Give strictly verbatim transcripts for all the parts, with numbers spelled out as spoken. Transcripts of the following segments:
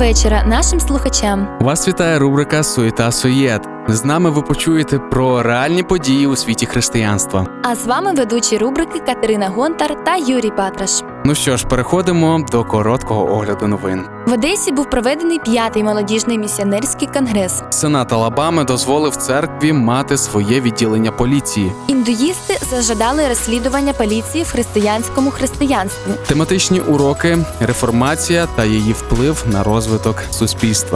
вечора нашим слухачам. Вас вітає рубрика «Суєта-суєт». З нами ви почуєте про реальні події у світі християнства. А з вами ведучі рубрики Катерина Гонтар та Юрій Патраш. Ну що ж, переходимо до короткого огляду новин. В Одесі був проведений п'ятий молодіжний місіонерський конгрес. Сенат Алабами дозволив церкві мати своє відділення поліції. Індуїсти зажадали розслідування поліції в християнському християнстві. Тематичні уроки, реформація та її вплив на розвиток суспільства.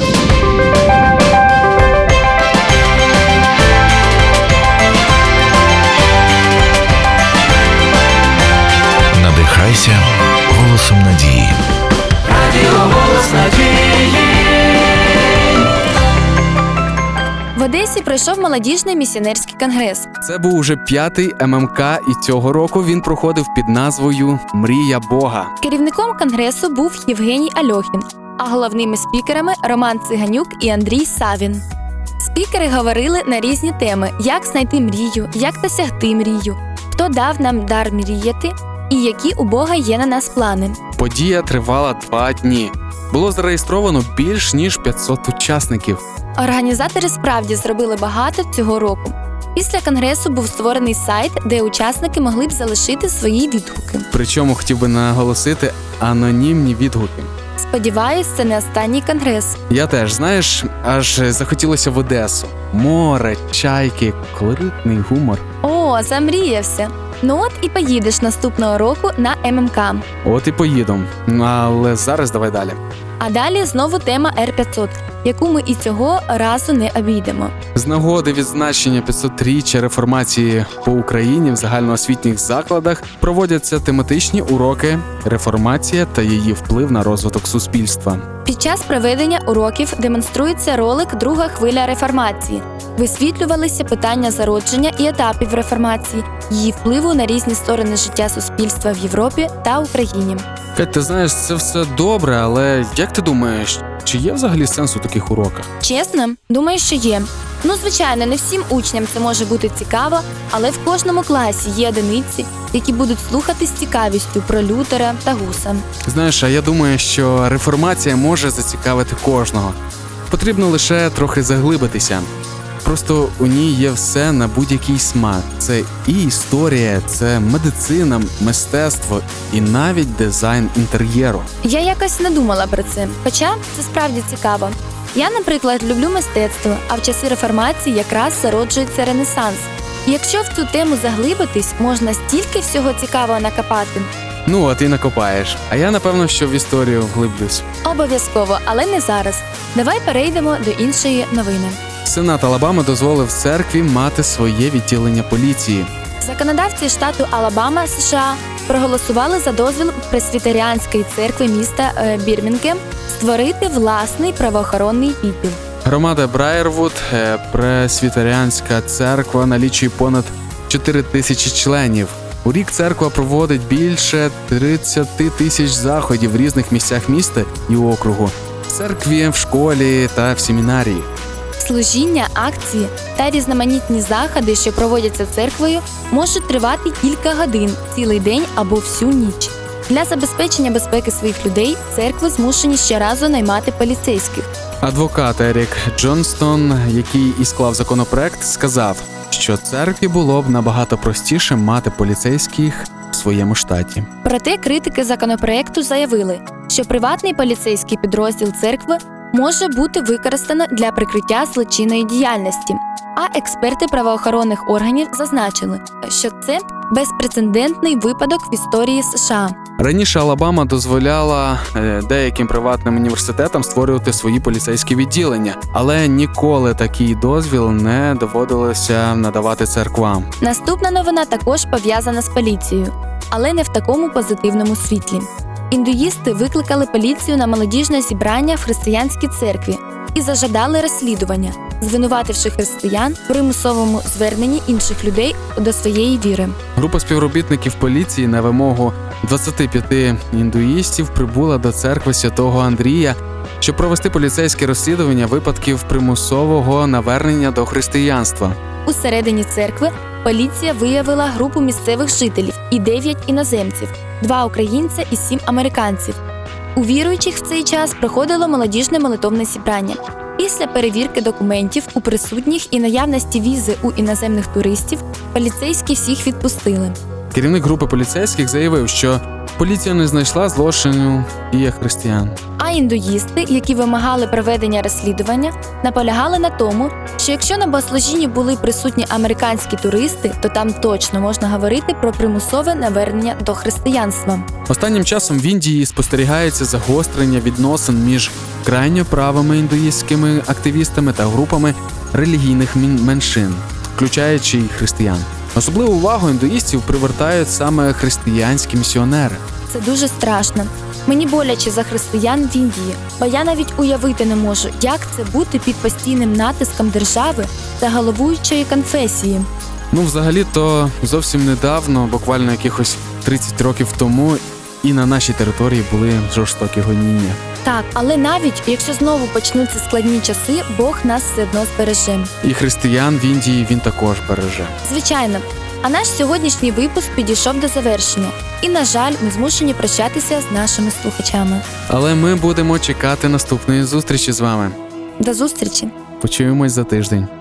Надихайся голосом надії. Радіо «Голос надії». В Одесі пройшов молодіжний місіонерський конгрес. Це був уже п'ятий ем ем ка, і цього року він проходив під назвою «Мрія Бога». Керівником конгресу був Євгеній Альохін, а головними спікерами – Роман Циганюк і Андрій Савін. Спікери говорили на різні теми – як знайти мрію, як досягти мрію, хто дав нам дар мріяти і які у Бога є на нас плани. Подія тривала два дні. Було зареєстровано більш ніж п'ятсот учасників. Організатори справді зробили багато цього року. Після конгресу був створений сайт, де учасники могли б залишити свої відгуки. Причому хотів би наголосити анонімні відгуки. Сподіваюсь, це не останній конгрес. Я теж, знаєш, аж захотілося в Одесу. Море, чайки, колоритний гумор. О, замріявся! Ну от і поїдеш наступного року на ем ем ка. От і поїдемо. Але зараз давай далі. А далі знову тема ер п'ятсот, яку ми і цього разу не обійдемо. З нагоди відзначення п'ятсотріччя реформації по Україні в загальноосвітніх закладах проводяться тематичні уроки «Реформація та її вплив на розвиток суспільства». Під час проведення уроків демонструється ролик «Друга хвиля реформації». Висвітлювалися питання зародження і етапів реформації, її впливу на різні сторони життя суспільства в Європі та Україні. Кать, ти знаєш, це все добре, але як ти думаєш, чи є взагалі сенс у таких уроках? Чесно? Думаю, що є. Ну, звичайно, не всім учням це може бути цікаво, але в кожному класі є одиниці, які будуть слухати з цікавістю про Лютера та Гуса. Знаєш, а я думаю, що реформація може зацікавити кожного. Потрібно лише трохи заглибитися. Просто у ній є все на будь-який смак. Це і історія, це медицина, мистецтво і навіть дизайн інтер'єру. Я якось не думала про це, хоча це справді цікаво. Я, наприклад, люблю мистецтво, а в часи реформації якраз зароджується Ренесанс. І якщо в цю тему заглибитись, можна стільки всього цікавого накопати. Ну, а ти накопаєш. А я, напевно, що в історію вглиблюсь. Обов'язково, але не зараз. Давай перейдемо до іншої новини. Сенат Алабами дозволив церкві мати своє відділення поліції. Законодавці штату Алабама, США, проголосували за дозвіл Пресвітеріанської церкви міста Бірмінгем створити власний правоохоронний відділ. Громада Брайервуд, Пресвітеріанська церква, налічує понад чотири тисячі членів. У рік церква проводить більше тридцять тисяч заходів в різних місцях міста і округу. В церкві, в школі та в семінарії. Служіння, акції та різноманітні заходи, що проводяться церквою, можуть тривати кілька годин, цілий день або всю ніч. Для забезпечення безпеки своїх людей церкви змушені щоразу наймати поліцейських. Адвокат Ерік Джонстон, який і склав законопроект, сказав, що церкві було б набагато простіше мати поліцейських в своєму штаті. Проте критики законопроекту заявили, що приватний поліцейський підрозділ церкви може бути використано для прикриття злочинної діяльності. А експерти правоохоронних органів зазначили, що це безпрецедентний випадок в історії США. Раніше Алабама дозволяла е, деяким приватним університетам створювати свої поліцейські відділення, але ніколи такий дозвіл не доводилося надавати церквам. Наступна новина також пов'язана з поліцією, але не в такому позитивному світлі. Індуїсти викликали поліцію на молодіжне зібрання в християнській церкві і зажадали розслідування, звинувативши християн в примусовому зверненні інших людей до своєї віри. Група співробітників поліції на вимогу двадцяти п'яти індуїстів прибула до церкви Святого Андрія, щоб провести поліцейське розслідування випадків примусового навернення до християнства. Усередині церкви поліція виявила групу місцевих жителів і дев'ять іноземців, два українця і сім американців. У віруючих в цей час проходило молодіжне молитовне зібрання. Після перевірки документів у присутніх і наявності візи у іноземних туристів поліцейські всіх відпустили. Керівник групи поліцейських заявив, що поліція не знайшла злочину в діях християн. А індуїсти, які вимагали проведення розслідування, наполягали на тому, що якщо на богослужінні були присутні американські туристи, то там точно можна говорити про примусове навернення до християнства. Останнім часом в Індії спостерігається загострення відносин між крайньо правими індуїстськими активістами та групами релігійних мін- меншин, включаючи й християн. Особливу увагу індуїстів привертають саме християнські місіонери. Це дуже страшно. Мені боляче за християн в Індії, бо я навіть уявити не можу, як це бути під постійним натиском держави та головуючої конфесії. Ну, взагалі-то зовсім недавно, буквально якихось тридцять років тому, і на нашій території були жорстокі гоніння. Так, але навіть якщо знову почнуться складні часи, Бог нас все одно збереже. І християн в Індії він також береже. Звичайно. А наш сьогоднішній випуск підійшов до завершення. І, на жаль, ми змушені прощатися з нашими слухачами. Але ми будемо чекати наступної зустрічі з вами. До зустрічі! Почуємось за тиждень.